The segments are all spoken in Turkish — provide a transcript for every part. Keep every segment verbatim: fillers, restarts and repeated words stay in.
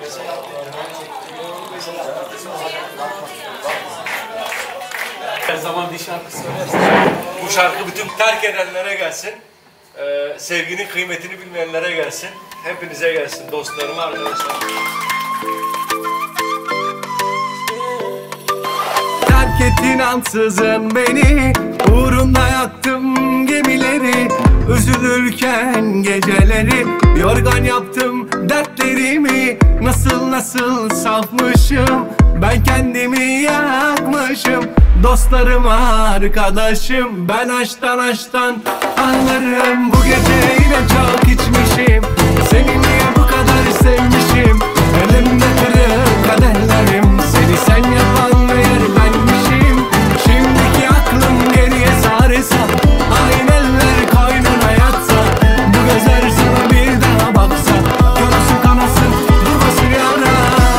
Her zaman bir şarkı söylersin. Bu şarkı bütün terk edenlere gelsin. Ee, sevginin kıymetini bilmeyenlere gelsin. Hepinize gelsin. Dostlarıma, arkadaşlarıma. Terk ettin ansızın beni, uğrunda yaktım gemileri. Üzülürken geceleri yorgan yaptım dertlerimi. Nasıl nasıl safmışım, ben kendimi yakmışım. Dostlarım arkadaşım, ben aşktan aşktan ağlarım. Bu gece yine çok içmişim, seni niye bu kadar sevmişim. Elimde kırık kaderlerim, seni sen yapan meğer benmişim. Şimdiki aklım geriye sarsa, aynı eller kaynana yatsa, bu gözler sana bir daha baksa, görsün kanasın durmasın yara.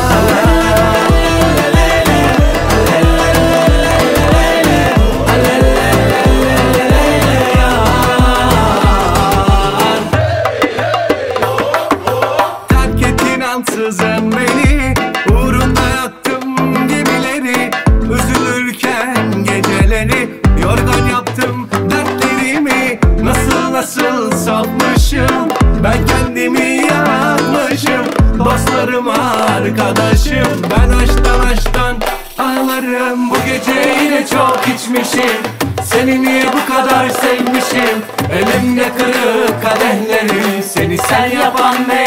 Terk ettin ansızın beni, uğrunda yaktım gemileri. Üzülürken geceleri yorgan yaptım dertlerimi. Nasıl nasıl sapmışım, ben kendimi yakmışım. Dostlarım arkadaşım, ben aşktan aşktan ağlarım. Bu gece yine çok içmişim, seni niye bu kadar sevmişim. Elimde kırık kadehlerim, seni sen yapan ne?